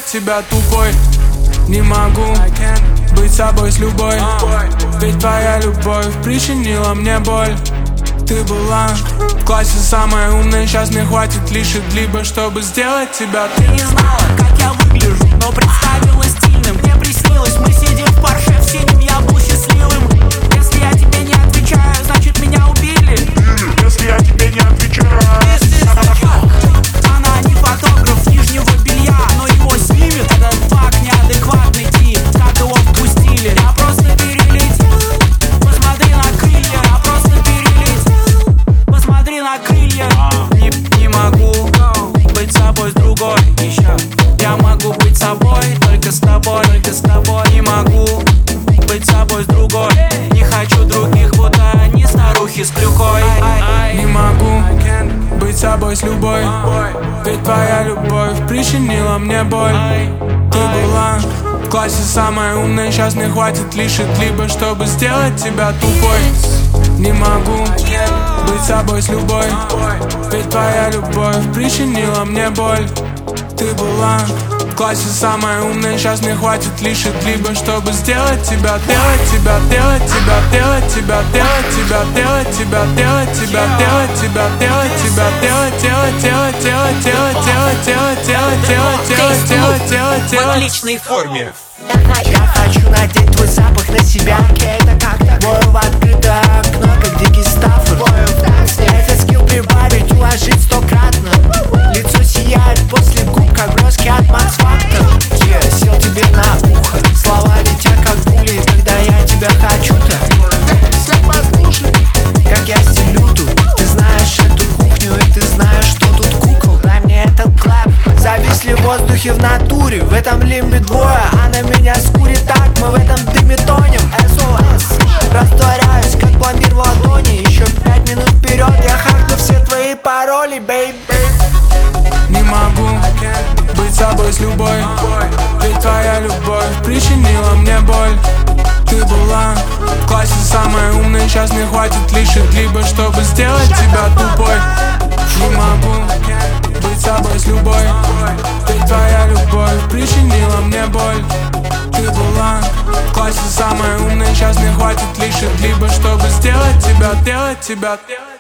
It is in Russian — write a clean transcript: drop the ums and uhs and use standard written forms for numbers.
тебя тупой. Не могу быть собой с любой, ведь твоя любовь причинила мне боль. Ты была в классе самая умная, сейчас мне хватит лишь либо, чтобы сделать тебя. Ты не знала, как я выгляжу, но представила стильным. Мне приснилось, мы сидим в Порше в синем, я был счастливым. Если я тебе не отвечаю, значит меня убили. Если я тебе не отвечаю. Она не фотограф нижнего белья, но его снимет этот факт неадекватный тип. Как его впустили? Я просто перелетел. Посмотри на крылья, я просто перелетел. Посмотри на крылья. Не могу быть собой с другой еще. Я могу быть собой только с тобой, только с тобой. Не могу быть собой с другой. Не хочу других, будто они старухи с клюкой. Не могу быть собой с любой, ведь твоя любовь причинила мне боль. Ты была в классе самая умная, сейчас мне хватит лишь либо, чтобы сделать тебя тупой. Не могу быть собой с любой, ведь твоя любовь причинила мне боль. Ты была в классе самая умная, сейчас мне хватит лишь либо, чтобы сделать тебя, делать тебя, делать тебя, делать тебя, делать тебя, делать тебя, делать тебя, делать тебя, делать тебя, делать, делать, делать, делать, делать, делать, делать, делать, делать, делать, делать, делать. В отличной форме. Я хочу надеть твой запах на себя. Мою в открытое окно, как дикий стаффорд. Это скилл прибавить, уложить 100-кратно. Лицо сияет после губ, как броски от Max Factor. Я сел тебе на ухо, слова летят как пули, когда я тебя хочу-то. Как я стелю тут, ты знаешь эту кухню, и ты знаешь, что тут кукол. Дай мне этот клэп, зависли в воздухе в натуре. В этом лимбе двое, она меня скурит так, мы в этом дыме тонем. SOS, растворяюсь, как пломбир в ладони. Еще 5 минут вперед, я хакну все твои пароли, бейби. Не могу быть собой с любой, ведь твоя любовь причинила мне боль. Ты была в классе самая умная, сейчас мне хватит лишь либо, чтобы сделать тебя тупой. Не могу быть собой с любой, ведь твоя любовь причинила мне боль. Ты была в классе самая умная, сейчас мне хватит лишь либо, чтобы сделать тебя, делать тебя.